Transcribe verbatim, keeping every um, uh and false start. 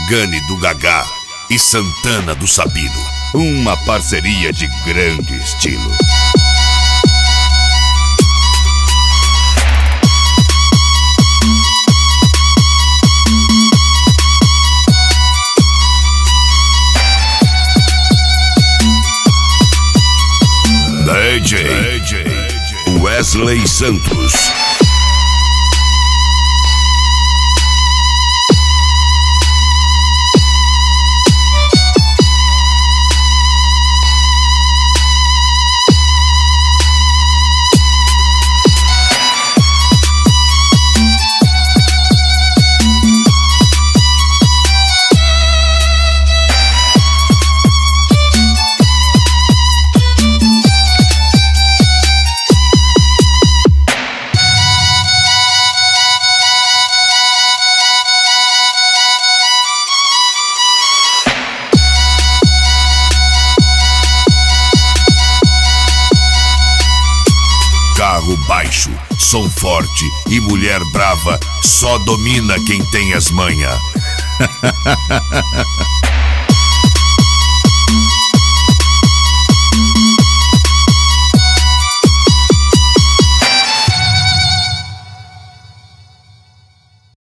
Pagani do Gagá e Santana do Sabino. Uma parceria de grande estilo. D J Wesley Santos. Carro baixo, som forte e mulher brava, só domina quem tem as manhas.